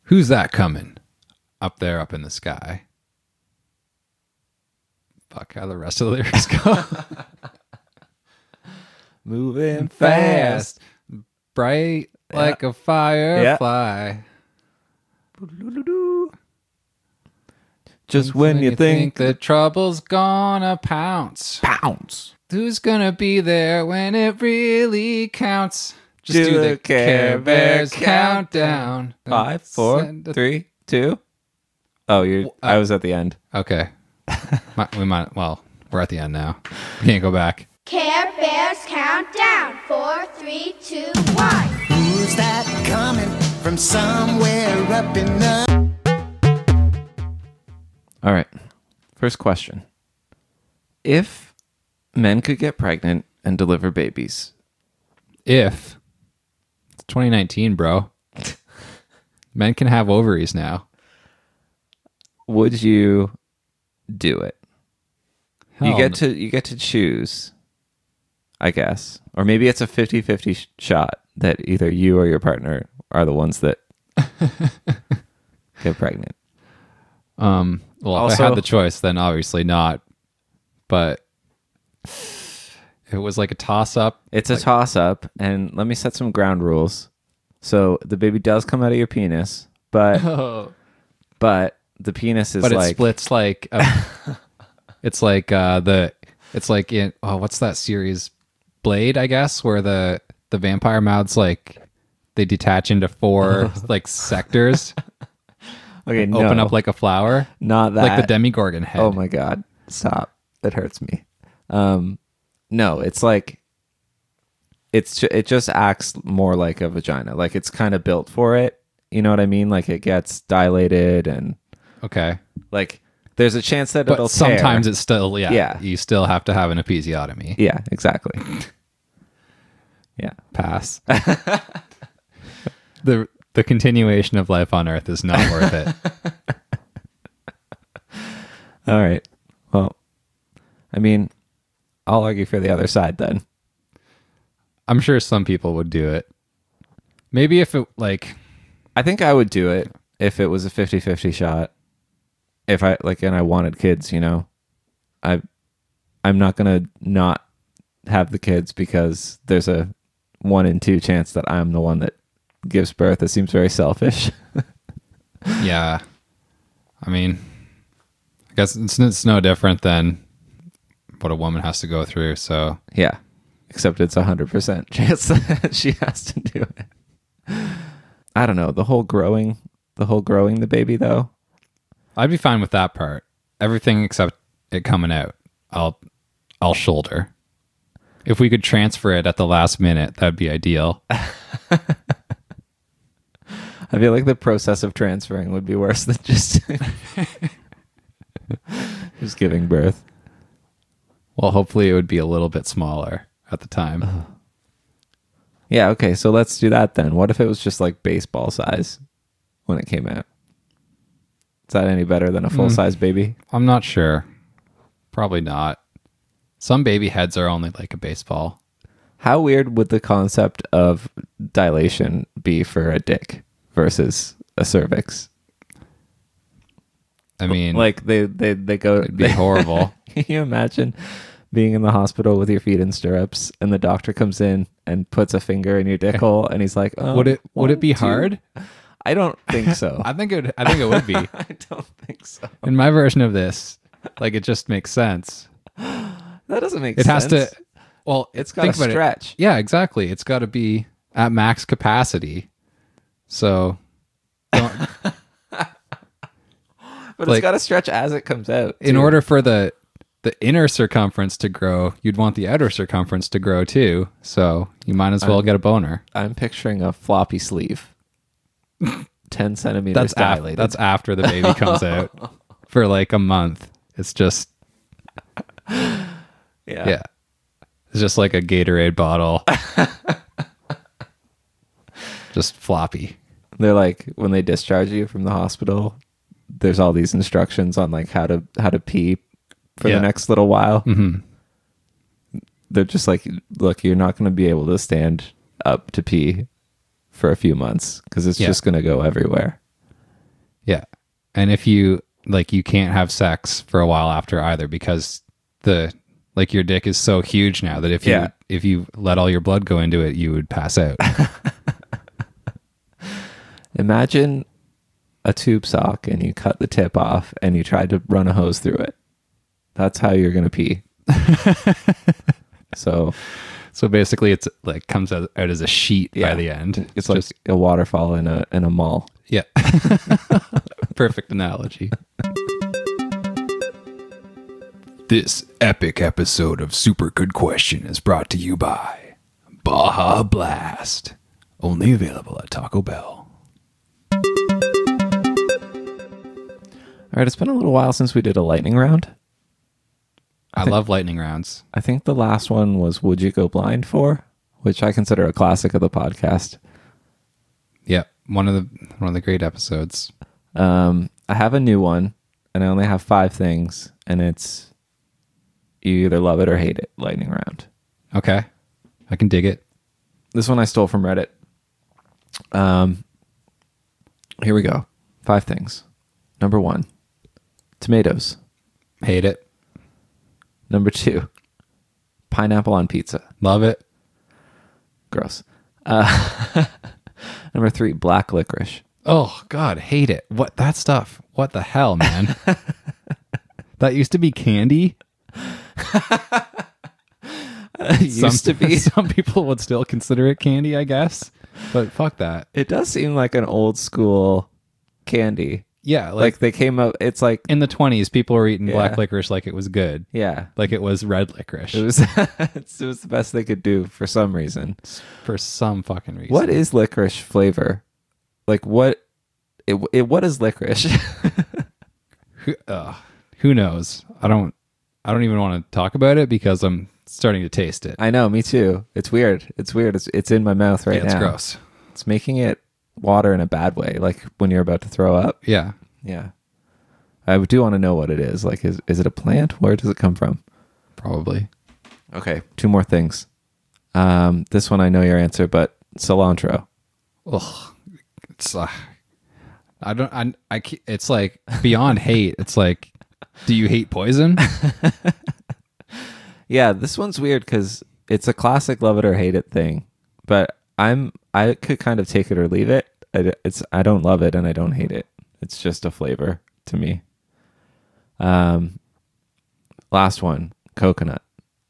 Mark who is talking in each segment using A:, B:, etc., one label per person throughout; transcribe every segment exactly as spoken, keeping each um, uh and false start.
A: Who's that coming? Up there, up in the sky. Fuck, how the rest of the lyrics go.
B: Moving fast.
A: Bright like a firefly.
B: Just when, you, think,
A: the trouble's gonna pounce.
B: pounce.
A: Who's gonna be there when it really counts? Just
B: Do
A: do,
B: the
A: the
B: Care
A: Care
B: Bears
A: Bears countdown.
B: Five, four,
A: Send a-
B: three, two. Oh, you.
A: Uh,
B: I was at the end.
A: Okay. Might- we might. Well, we're at the end now. We can't go back.
C: Care Bears countdown. Four, three, two, one.
D: Who's that coming from somewhere up in the...
B: All right. First question. If men could get pregnant and deliver babies,
A: If it's twenty nineteen, bro, men can have ovaries now.
B: would you do it? you
A: Hell
B: get
A: no.
B: to you get to choose, I guess. Or maybe it's a fifty-fifty sh- shot that either you or your partner are the ones that get pregnant.
A: Um. Well, if
B: Also-
A: I had the choice, then obviously not. But it was like a toss-up.
B: It's a toss-up, and let me set some ground rules. So the baby does come out of your penis, but but the penis is
A: But it
B: like
A: splits like a, it's like uh the it's like in oh what's that series Blade, I guess, where the the vampire mouths like they detach into four like sectors,
B: okay, no,
A: open up like a flower,
B: not that.
A: like the Demigorgon head.
B: Oh my god, stop! It hurts me. Um, no, it's like it's ju- it just acts more like a vagina. Like it's kind of built for it. You know what I mean? Like it gets dilated and
A: Okay,
B: like there's a chance that
A: but
B: it'll
A: sometimes
B: tear.
A: it's still yeah,
B: Yeah.
A: you still have to have an episiotomy.
B: Yeah, exactly. Yeah.
A: Pass. the the continuation of life on Earth is not worth it.
B: All right. Well, I mean, I'll argue for the other side then.
A: I'm sure some people would do it. Maybe if it like
B: I think I would do it if it was a fifty-fifty shot. If I like and I wanted kids, you know. I I'm not going to not have the kids because there's a one in two chance that I'm the one that gives birth. It seems very selfish.
A: yeah. I mean, I guess it's, it's no different than what a woman has to go through. So
B: Yeah. Except it's a one hundred percent chance that she has to do it. I don't know. The whole growing, the whole growing the baby though.
A: I'd be fine with that part. Everything except it coming out, I'll I'll shoulder. If we could transfer it at the last minute, that'd be ideal.
B: I feel like the process of transferring would be worse than just just giving birth.
A: Well, hopefully it would be a little bit smaller at the time.
B: Yeah, okay, so let's do that then. What if it was just like baseball size when it came out? Is that any better than a full size baby?
A: I'm not sure. Probably not. Some baby heads are only like a baseball.
B: How weird would the concept of dilation be for a dick versus a cervix?
A: I mean,
B: Like they they, they go
A: it'd be horrible.
B: Can you imagine being in the hospital with your feet in stirrups and the doctor comes in and puts a finger in your dick hole and he's like, oh,
A: Would it would it
B: one,
A: be
B: two.
A: hard?
B: I don't think so.
A: I think it would, I think it would be.
B: I don't think so.
A: In my version of this, like it just makes sense.
B: That doesn't make
A: It
B: sense.
A: has to well,
B: It's got to
A: think about it.
B: stretch.
A: Yeah, exactly. It's got to be at max capacity. So don't,
B: But
A: like-
B: it's got to stretch as it comes out.
A: in
B: too.
A: order for the the inner circumference to grow, you'd want the outer circumference to grow too. So you might as well
B: Um,
A: get a boner.
B: I'm picturing a floppy sleeve. ten centimeters
A: That's after,
B: dilated.
A: that's after the baby comes out for like a month. It's just
B: yeah.
A: yeah. It's just like a Gatorade bottle. Just floppy.
B: They're like when they discharge you from the hospital, there's all these instructions on like how to how to pee for
A: Yeah.
B: the next little while.
A: Mhm.
B: They're just like, look, you're not going to be able to stand up to pee for a few months because it's
A: Yeah.
B: just going to go everywhere.
A: Yeah. And if you like, you can't have sex for a while after either, because the like your dick is so huge now that if you
B: Yeah.
A: if you let all your blood go into it, you would pass out.
B: Imagine a tube sock and you cut the tip off and you tried to run a hose through it. That's how you're going to pee. So
A: So basically, it's like comes out, out as a sheet
B: Yeah.
A: by the end.
B: it's like
A: just
B: a waterfall in a in a mall.
A: yeah. Perfect analogy. This epic episode of Super Good Question is brought to you by Baja Blast, only available at Taco Bell.
B: All right, it's been a little while since we did a lightning round.
A: I, love lightning rounds.
B: I think the last one was Would You Go Blind For, which I consider a classic of the podcast.
A: Yeah, one of the one of the great episodes.
B: Um, I have a new one, and I only have five things, and it's you either love it or hate it, lightning round.
A: Okay, I can dig it.
B: This one I stole from Reddit. Um, here we go. Five things. Number one, tomatoes.
A: Hate it.
B: Number two, pineapple on pizza.
A: Love it.
B: Gross. Uh, number three, black licorice.
A: Oh God, hate it. What that stuff? What the hell, man? That used to be candy.
B: It used to be.
A: Some people would still consider it candy, I guess. But fuck that.
B: It does seem like an old school candy.
A: Yeah,
B: Like,
A: like,
B: they came up, it's like,
A: in the twenties, people were eating
B: Yeah.
A: black licorice like it was good,
B: yeah.
A: like it was red licorice
B: It was it was the best they could do for some reason.
A: for some fucking reason.
B: What is licorice flavor? Like what? It, it what is licorice?
A: Who, uh, who knows? I don't. I don't even want to talk about it because I'm starting to taste it.
B: I know, me too. It's weird. It's weird. It's it's in my mouth right
A: yeah, it's
B: now.
A: gross.
B: It's making it water in a bad way, like when you're about to throw up.
A: Yeah,
B: Yeah. I do want to know what it is. Like, is is it a plant? Where does it come from?
A: probably.
B: Okay, two more things. Um, this one I know your answer, but cilantro.
A: Ugh, it's. Uh, I don't. I. I. ca- It's like beyond hate. It's like, do you hate poison?
B: Yeah, this one's weird because it's a classic love it or hate it thing. But I'm I could kind of take it or leave it. I, it's I don't love it and I don't hate it. It's just a flavor to me. Um, last one, coconut.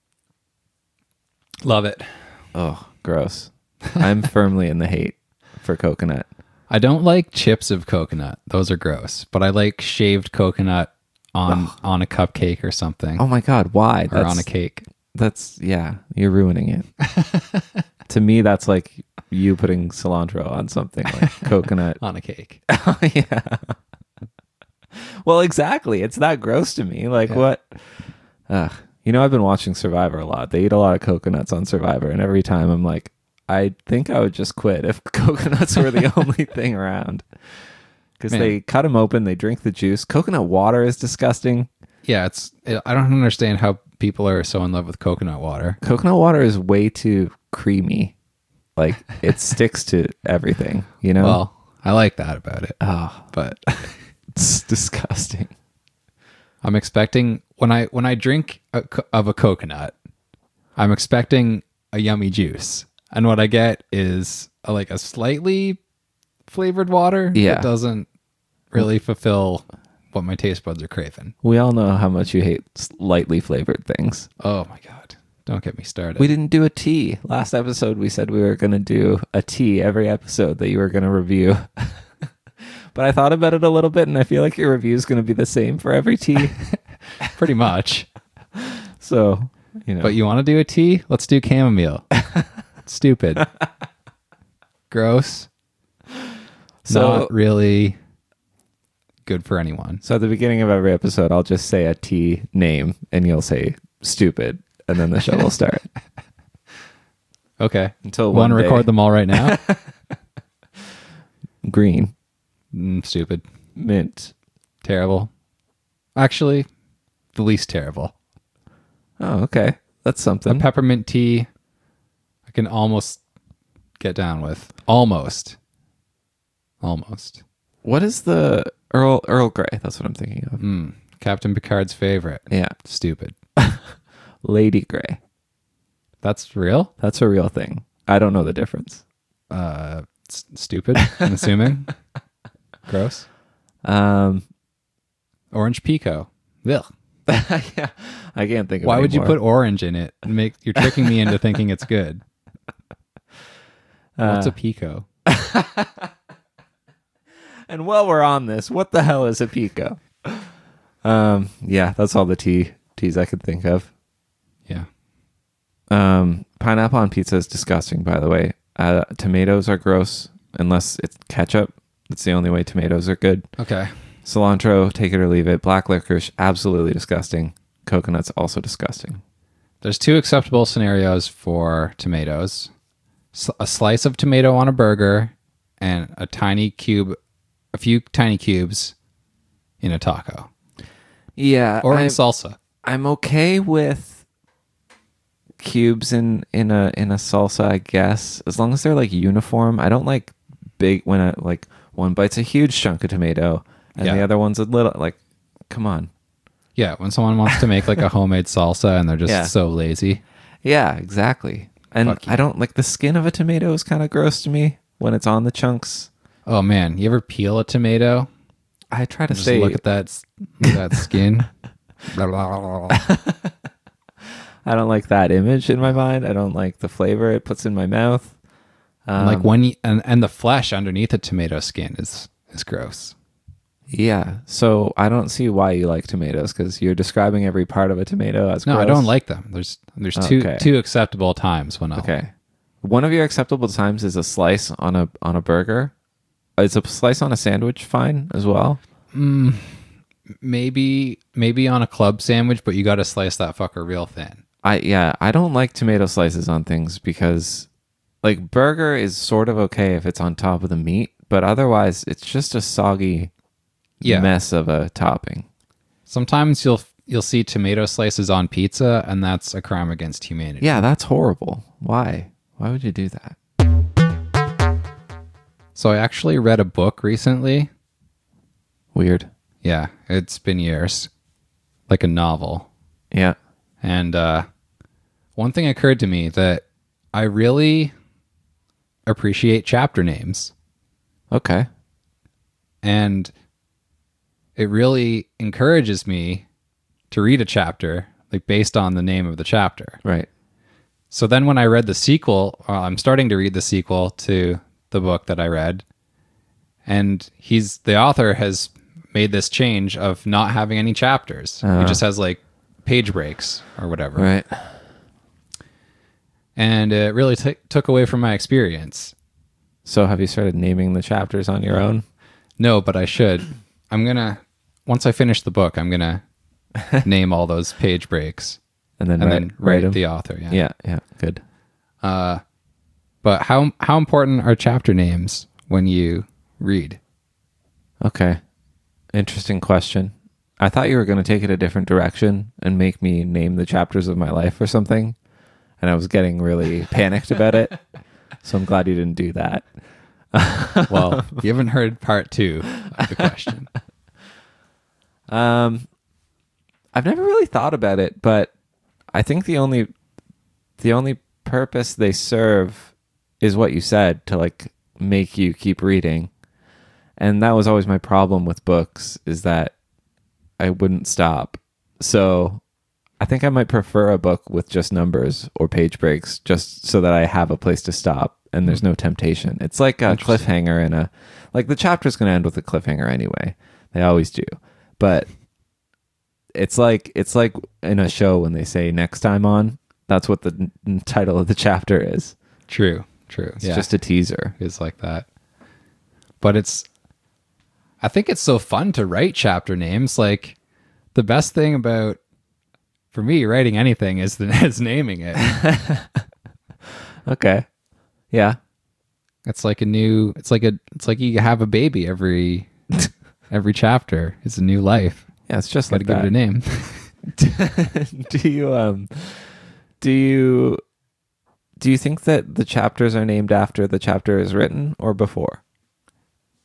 A: Love it.
B: Oh, gross. I'm firmly in the hate for coconut.
A: I don't like chips of coconut. Those are gross. But I like shaved coconut on on a cupcake or something,
B: Oh my god, why?
A: or on a cake.
B: That's yeah, you're ruining it. To me, that's like you putting cilantro on something like coconut.
A: On a cake.
B: Oh, yeah. Well, exactly. It's that gross to me. Like
A: Yeah.
B: what? Ugh. You know, I've been watching Survivor a lot. They eat a lot of coconuts on Survivor, and every time I'm like, I think I would just quit if coconuts were the only thing around. Because
A: Man.
B: they cut them open, they drink the juice. Coconut water is disgusting.
A: Yeah, it's. I don't understand how people are so in love with coconut water.
B: Coconut water is way too creamy. Like it sticks to everything, you know?
A: Well, I like that about it,
B: Oh,
A: but
B: it's disgusting.
A: I'm expecting when I when I drink a, co- of a coconut, I'm expecting a yummy juice, and what I get is a, like a slightly flavored water.
B: Yeah.
A: that doesn't really fulfill what my taste buds are craving.
B: We all know how much you hate lightly flavored things.
A: Oh my god! Don't get me started.
B: We didn't do a tea. Last episode, we said we were going to do a tea every episode that you were going to review. But I thought about it a little bit, and I feel like your review is going to be the same for every tea.
A: Pretty much.
B: So, you know.
A: But you want to do a tea? Let's do chamomile. Stupid. Gross.
B: So-
A: Not really good for anyone.
B: so at the beginning of every episode, I'll just say a tea name, and you'll say stupid, and then the show will start.
A: Okay.
B: Until
A: Want to
B: one day-
A: record them all right now?
B: Green,
A: Mm, stupid.
B: mint.
A: Terrible. Actually, the least terrible.
B: Oh, okay. That's
A: A
B: something.
A: peppermint tea, I can almost get down with. Almost. Almost.
B: What is the Earl Earl Grey. That's what I'm thinking of.
A: Mm, Captain Picard's favorite.
B: Yeah.
A: Stupid.
B: Lady Grey.
A: That's real?
B: That's a real thing. I don't know the difference.
A: Uh, s- stupid, I'm assuming. Gross.
B: Um,
A: Orange Pico. Ugh.
B: yeah, I can't think of.
A: Why
B: any
A: would you
B: more.
A: put orange in it? And make you're tricking me into thinking it's good. What's
B: Uh,
A: a Pico?
B: And while we're on this, what the hell is a pico? Um, yeah, that's all the tea teas I could think of.
A: Yeah.
B: Um, pineapple on pizza is disgusting, by the way. Uh, tomatoes are gross unless it's ketchup. That's the only way tomatoes are good.
A: Okay.
B: Cilantro, take it or leave it. Black licorice, absolutely disgusting. Coconuts, also disgusting.
A: There's two acceptable scenarios for tomatoes. S- a slice of tomato on a burger and a tiny cube, a few tiny cubes in a taco.
B: Yeah,
A: Or in
B: I'm,
A: salsa.
B: I'm okay with cubes in in a in a salsa, I guess, as long as they're like uniform. I don't like big when I like one bite's a huge chunk of tomato and
A: Yeah.
B: the other one's a little. Like, come on.
A: Yeah, when someone wants to make like a homemade salsa and they're just
B: Yeah.
A: so lazy.
B: Yeah, exactly. And
A: Fuck you.
B: I don't like the skin of a tomato is kind of gross to me when it's on the chunks.
A: Oh man, you ever peel a tomato?
B: I try to
A: Just
B: say
A: look at that s- that skin. Blah, blah, blah, blah.
B: I don't like that image in my mind. I don't like the flavor it puts in my mouth. Um,
A: like when you, and and the flesh underneath the tomato skin is is gross.
B: Yeah. So I don't see why you like tomatoes because you're describing every part of a tomato as
A: No,
B: gross.
A: I don't like them. There's there's two
B: Okay.
A: two acceptable times when I'll
B: Okay. One of your acceptable times is a slice on a on a burger. Is a slice on a sandwich fine as well?
A: maybe maybe on a club sandwich, but you got to slice that fucker real thin.
B: I yeah, I don't like tomato slices on things because like burger is sort of okay if it's on top of the meat, but otherwise it's just a soggy
A: Yeah.
B: mess of a topping.
A: Sometimes you'll you'll see tomato slices on pizza, and that's a crime against humanity.
B: Yeah, that's horrible. Why? Why would you do that?
A: So I actually read a book recently.
B: Weird.
A: Yeah, it's been years, like a novel.
B: Yeah.
A: And uh, one thing occurred to me that I really appreciate chapter names.
B: Okay.
A: And it really encourages me to read a chapter like based on the name of the chapter.
B: Right.
A: So then when I read the sequel, uh, I'm starting to read the sequel to the book that I read. And he's the author has made this change of not having any chapters.
B: Uh.
A: He just has like page breaks or whatever.
B: Right.
A: And it really t- took away from my experience.
B: So have you started naming the chapters on your own?
A: No, but I should. I'm going to, once I finish the book, I'm going to name all those page breaks
B: And then
A: and
B: write,
A: then
B: write
A: write
B: them?
A: the author. Yeah.
B: Yeah, yeah, good.
A: But how how important are chapter names when you read?
B: Okay. Interesting question. I thought you were going to take it a different direction and make me name the chapters of my life or something. And I was getting really panicked about it. So I'm glad you didn't do that.
A: Well, you haven't heard part two of the question.
B: Um, I've never really thought about it, but I think the only the only purpose they serve is what you said, to like make you keep reading. And that was always my problem with books, is that I wouldn't stop. So I think I might prefer a book with just numbers or page breaks, just so that I have a place to stop and there's no temptation. It's like a
A: Interesting.
B: cliffhanger in a, like the chapter's going to end with a cliffhanger anyway. They always do. But it's like, it's like in a show when they say next time on, that's what the n- title of the chapter is.
A: True, true.
B: It's
A: yeah,
B: just a teaser.
A: it's like that. But it's, I think it's so fun to write chapter names. Like the best thing about, for me, writing anything is the is naming it.
B: Okay. Yeah.
A: It's like a new. It's like a. It's like you have a baby every every chapter. It's a new life.
B: Yeah. It's just
A: Got to
B: like
A: give
B: that.
A: it a name.
B: do you um do you do you think that the chapters are named after the chapter is written or before?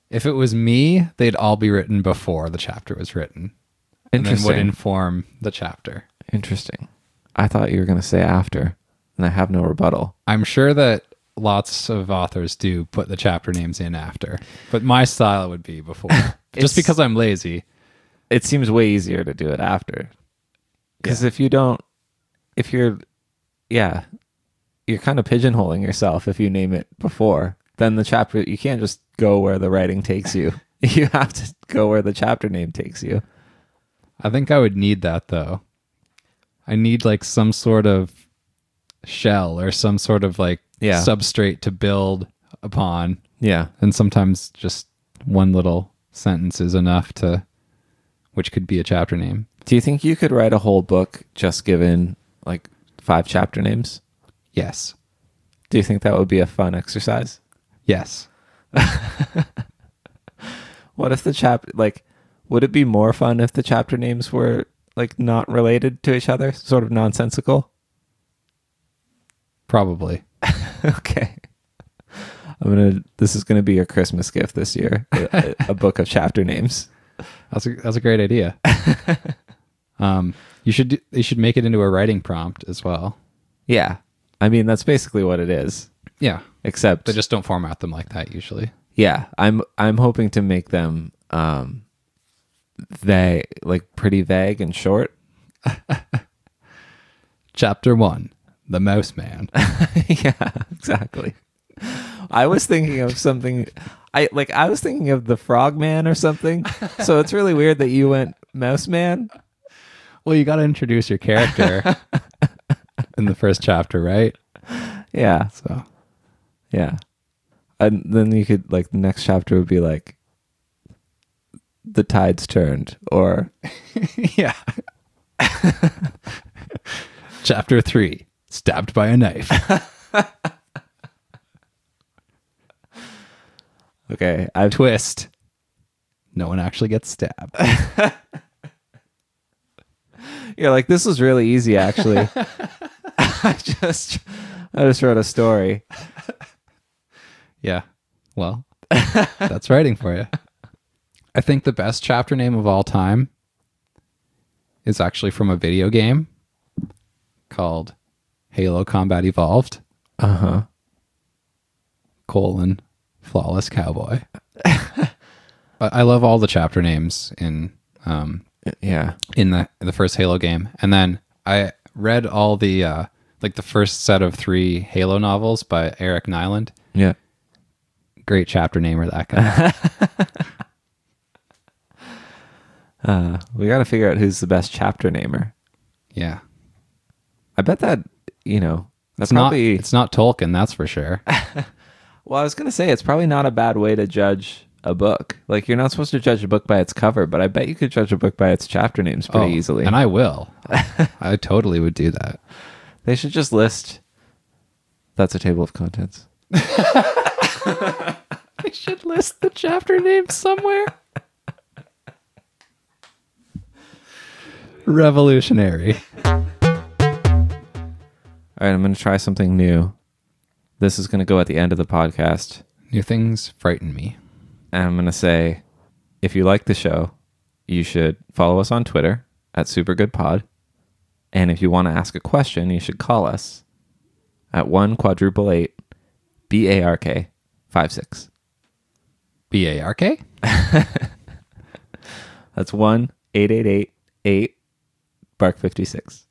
A: If it was me, they'd all be written before the chapter was written. And then would
B: Interesting.
A: inform the chapter.
B: Interesting. I thought you were going to say after, and I have no rebuttal.
A: I'm sure that lots of authors do put the chapter names in after, but my style would be before.
B: It's-
A: Just because I'm lazy.
B: It seems way easier to do it after. Because if you don't, if you're, yeah, you're kind of pigeonholing yourself if you name it before. Then the chapter, you can't just go where the writing takes you. You have to go where the chapter name takes you.
A: I think I would need that though. I need like some sort of shell or some sort of like
B: Yeah.
A: substrate to build upon.
B: Yeah.
A: And sometimes just one little sentence is enough to, which could be a chapter name.
B: Do you think you could write a whole book just given like five chapter names?
A: Yes.
B: Do you think that would be a fun exercise?
A: Yes.
B: What if the chapter, like, would it be more fun if the chapter names were like not related to each other, sort of nonsensical?
A: Probably.
B: Okay. I'm gonna. This is gonna be your Christmas gift this year. A, a book of chapter names.
A: That's a that's a great idea. um, you should do, you should make it into a writing prompt as well.
B: Yeah, I mean that's basically what it is.
A: Yeah,
B: Except,
A: they just don't format them like that usually.
B: yeah, I'm I'm hoping to make them um, they like pretty vague and short.
A: Chapter one, the Mouse Man.
B: Yeah, exactly. I was thinking of something. I like. I was thinking of the Frogman or something. So it's really weird that you went Mouse Man.
A: Well, you got to introduce your character in the first chapter, right?
B: Yeah,
A: So
B: yeah. And then you could like the next chapter would be like the tides turned, or
A: yeah. Chapter three, stabbed by a knife.
B: okay, I've
A: Twist. No one actually gets stabbed.
B: You're like, this was really easy, actually. I just, I just wrote a story.
A: Yeah. Well, that's writing for you. I think the best chapter name of all time is actually from a video game called Halo Combat Evolved,
B: Uh huh.
A: colon, Flawless Cowboy. But I love all the chapter names in um,
B: Yeah.
A: in the the first Halo game, and then I read all the uh, like the first set of three Halo novels by Eric Nyland.
B: Yeah.
A: Great chapter namer, that guy.
B: Uh, we got to figure out who's the best chapter namer.
A: Yeah,
B: I bet that you know that's
A: it's not
B: probably.
A: it's not Tolkien, that's for sure.
B: Well, I was gonna say it's probably not a bad way to judge a book. Like you're not supposed to judge a book by its cover, but I bet you could judge a book by its chapter names pretty
A: Oh,
B: easily.
A: and I will. I totally would do that.
B: They should just list. That's a table of contents.
A: I should list the chapter names somewhere. Revolutionary.
B: All right, I'm going to try something new. This is going to go at the end of the podcast.
A: New things frighten me.
B: And I'm going to say, if you like the show, you should follow us on Twitter at SuperGoodPod. And if you want to ask a question, you should call us at one quadruple eight B A R K five six.
A: B A R K?
B: That's one eight eight eight eight Bark fifty-six.